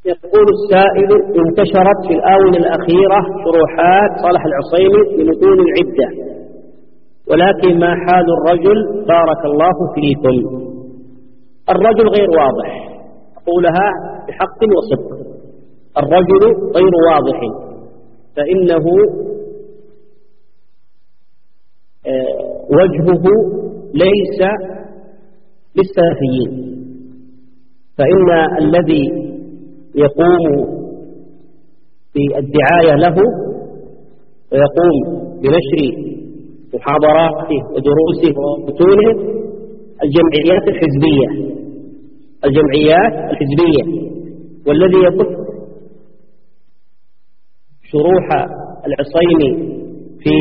يقول السائل: انتشرت في الآونة الأخيرة شروحات صالح العصيمي بمتون العدة، ولكن ما حال الرجل بارك الله فيكم؟ الرجل غير واضح، أقولها بحق وصدق، الرجل غير واضح، فإنه وجهه ليس للسلفيين، فإن الذي يقوم بالدعاية له ويقوم بنشر محاضراته ودروسه ومتونه الجمعيات الحزبية، والذي يبث شروح العصيمي في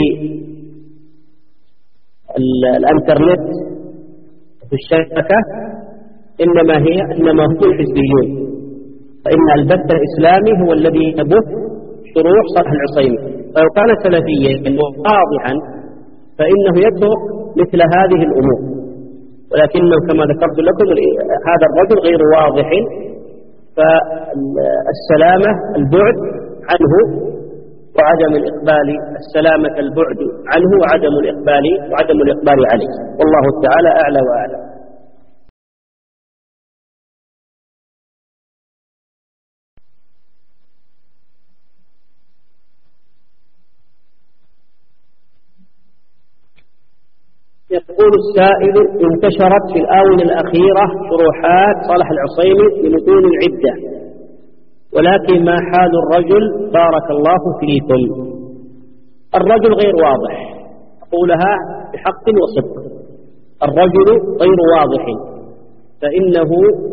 الانترنت في الشبكة إنما هم الحزبيون، فإن البث الإسلامي هو الذي يبث شروح صالح العصيمي، فلو كان سلفيا واضحا فإنه يترك مثل هذه الأمور، ولكنه كما ذكرت لكم هذا الرجل غير واضح، فالسلامة البعد عنه وعدم الإقبال، السلامة البعد عنه وعدم الإقبال عليه، والله تعالى أعلى وأعلم. يقول السائل: انتشرت في الآونة الأخيرة شروحات صالح العصيمي بمتون العدة، ولكن ما حال الرجل بارك الله فيكم؟ الرجل غير واضح، أقولها بحق وصدق، الرجل غير واضح، فإنه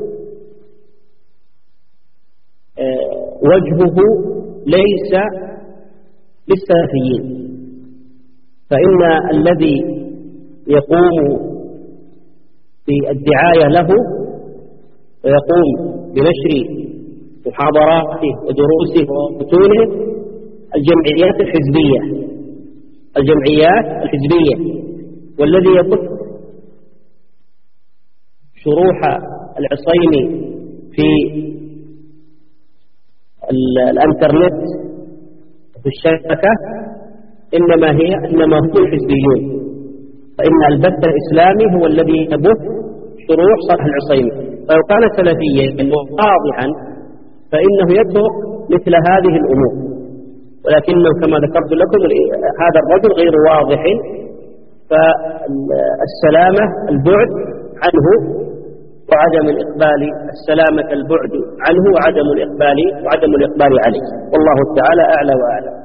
وجهه ليس للسلفيين، فإن الذي يقوم بالدعاية له ويقوم بنشر محاضراته ودروسه ومتونه الجمعيات الحزبية، والذي يبث شروح العصيمي في الانترنت في الشبكة إنما هم الحزبيون، فإن البث الإسلامي هو الذي يبث شروح صالح العصيمي، فلو كان سلفيا واضحا فإنه يترك مثل هذه الأمور، ولكنه كما ذكرت لكم هذا الرجل غير واضح، فالسلامة البعد عنه وعدم الإقبال، السلامة البعد عنه وعدم الإقبال عليه، والله تعالى أعلى وأعلم.